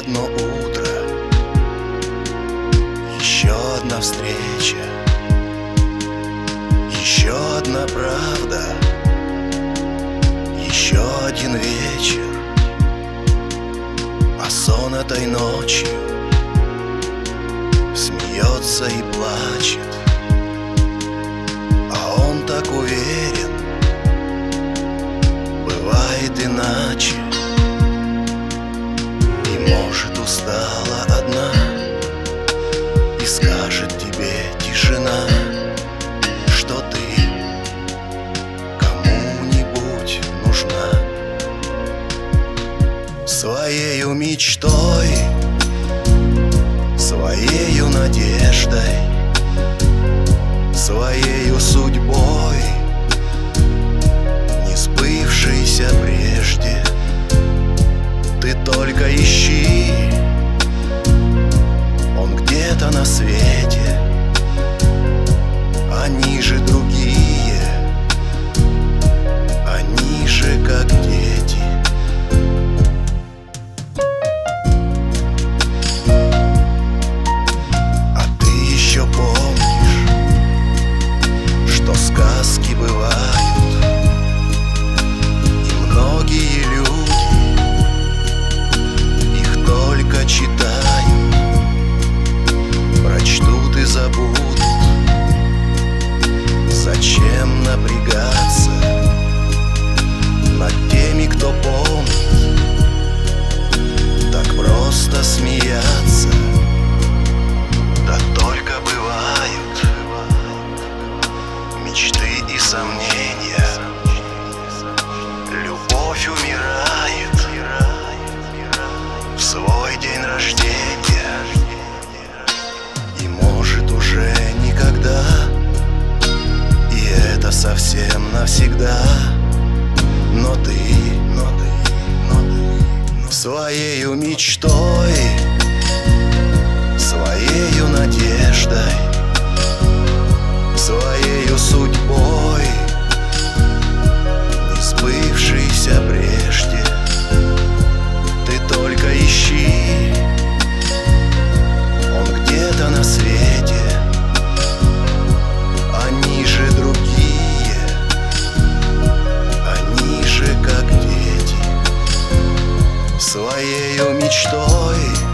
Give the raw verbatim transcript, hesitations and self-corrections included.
одно утро, еще одна встреча, еще одна правда, еще один вечер. А сон этой ночью смеется и плачет, а он так уверен, бывает иначе. И может устала одна, и скажет тебе тишина, что ты кому-нибудь нужна. Своею мечтой, своею надеждой, своею судьбой, не сбывшейся прежде, ты только ищи. Он где-то на свете, они же другие, они же как дети. А ты еще помнишь, что сказки бывают, и многие люди их только читают, прочтут и забудут. Зачем напрягаться над теми, кто помнит? Так просто смеяться. Да только бывают мечты и сомнения, любовь умирает в свой день рождения. И может уже никогда, и это совсем навсегда. Но ты, но ты, но ты своею мечтой, своею надеждой, своею судьбой, не сбывшейся прежде, ты только ищи. Он где-то на свете, они же другие, они же как дети. Своею мечтой,